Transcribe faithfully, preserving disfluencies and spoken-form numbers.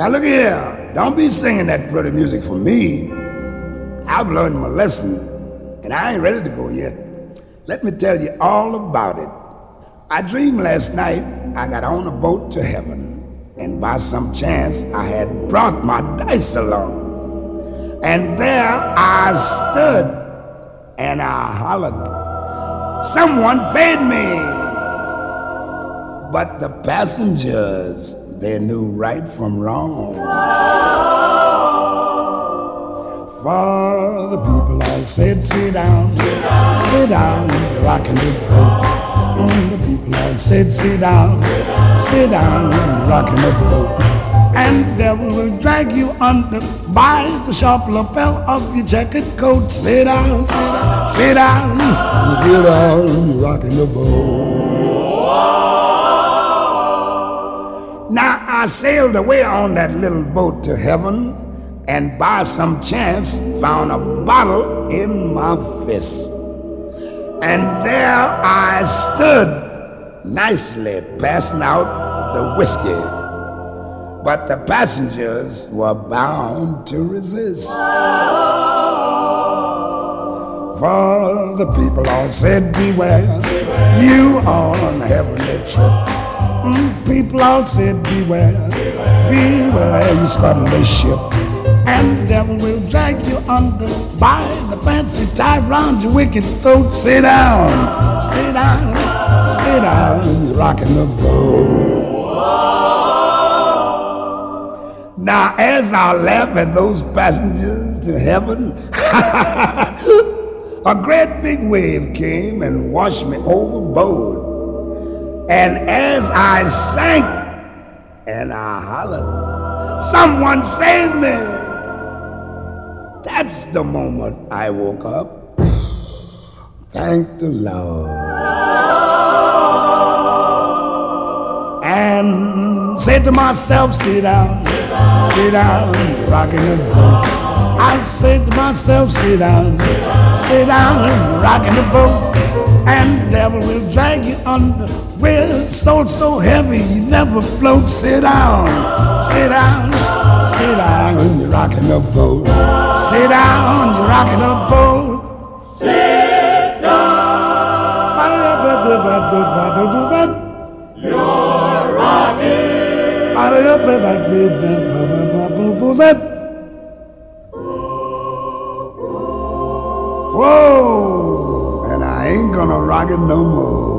Now look here, don't be singing that pretty music for me. I've learned my lesson, and I ain't ready to go yet. Let me tell you all about it. I dreamed last night I got on a boat to heaven, and by some chance I had brought my dice along. And there I stood, and I hollered, "Someone fade me!" But the passengers, they knew right from wrong. For the people all said, "Sit down, sit down, sit down, you're rocking the boat." Mm, the people all said, "Sit down, sit down, you're rocking the boat." And the devil will drag you under by the sharp lapel of your checkered coat. Sit down, sit down, sit down, sit down, you're rocking the boat. Now I sailed away on that little boat to heaven, and by some chance found a bottle in my fist. And there I stood, nicely passing out the whiskey. But the passengers were bound to resist. For the people all said, "Beware, you on a heavenly trip." Mm, people all said, "Beware, beware, you scuttle the ship." And the devil will drag you under by the fancy tie round your wicked throat. Sit down, sit down, sit down, you're rocking the boat. Now, as I laugh at those passengers to heaven, a great big wave came and washed me overboard. And as I sank and I hollered, "Someone save me!" That's the moment I woke up. Thank the Lord. And said to myself, "Sit down, sit down, rocking the boat." I said to myself, "Sit down, sit down, rocking the boat." And the devil will drag you under with a soul so heavy you never float. Sit down, sit down, sit down, you're rocking the boat. Sit down, you're rocking the boat. Sit down, you're rocking. Whoa, and I ain't gonna rock it no more.